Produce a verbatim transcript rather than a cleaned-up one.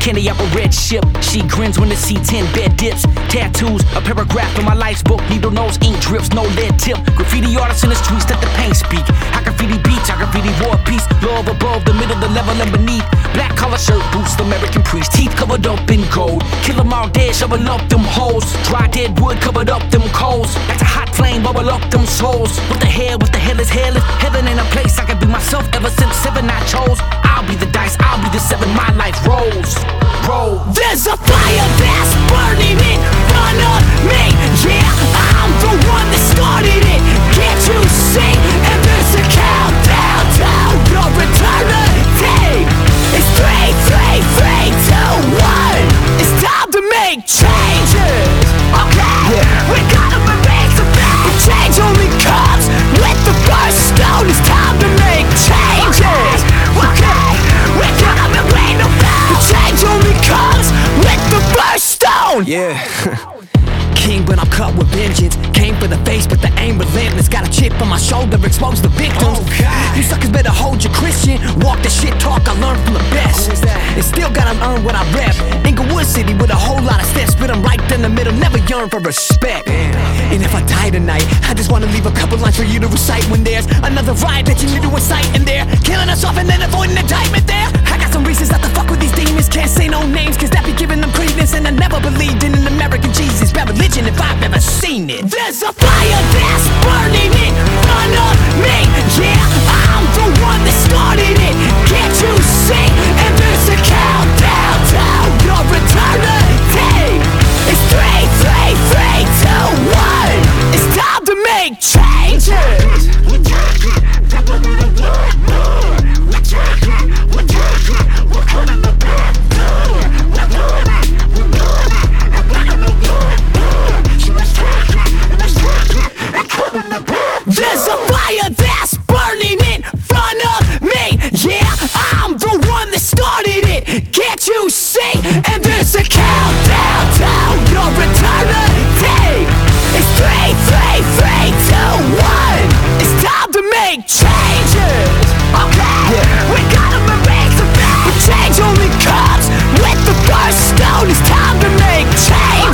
candy up a red ship. She grins when the C ten bed dips. Tattoos, a paragraph in my life's book. Needle nose, ink drips, no lead tip. Graffiti artists in the streets, let the paint speak. I graffiti beats, I graffiti war peace. Love above, the middle, the level and beneath. Black collar shirt, boots, American priest. Teeth covered up in gold. Kill them all dead, shovel up them holes. Dry dead wood covered up them coals. That's a hot flame, bubble up them souls. What the hell, what the hell is hell? If heaven ain't a place I can be myself ever since seven I chose. I'll be the dice, I'll be the seven, my life rolls. Roll. There's a fire that's burning in front of me. Yeah, I'm the one that started it. Can't you see? And there's a countdown to your eternity. It's three, three, three, two, one. It's time to make changes. Okay, yeah. We gotta make some things. Change only comes with the first stone. It's time to make changes. Okay, we gotta make no the change only comes with the first stone. Yeah. King, but I'm cut with vengeance. Came for the face, but the aim relentless. Got a chip on my shoulder, expose the victims. Oh, you suckers better hold your Christian. Walk the shit talk, I learned from the best. And still gotta earn what I rep. Inglewood City with a whole lot of steps, but I'm right in the middle, never yearn for respect. And if I die tonight, I just wanna leave a couple lines for you to recite. When there's another riot that you need to incite in there, killing us off and then avoiding indictment there. I got some reasons not to fuck with these demons. Can't say no names, cause that be giving them credence. And I never believed in an American Jesus. Bad religion if I've ever seen it. There's a fire that's burning in front of me. Yeah, I'm the one that started it. Can't you see? And there's a countdown to your eternity. It's three, three, three, two, one. It's time to make changes. There's a fire that's burning in front of me. Yeah, I'm the one that started it. Can't you see? And there's a countdown to your eternity. It's three, three, three, two, one. It's time to make changes. Okay, yeah. We gotta make some things. But change only comes with the first stone. It's time to make changes.